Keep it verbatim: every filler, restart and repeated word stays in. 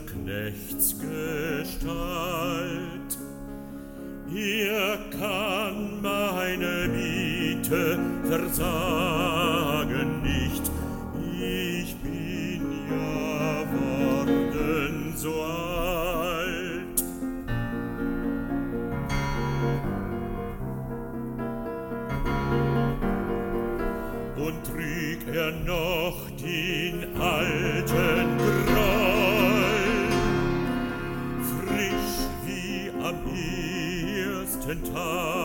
Knechtsgestalt. Er kann meine Miete versagen nicht, ich bin ja worden so alt. Und trüg er noch den alten Groll, frisch wie am ersten Tag,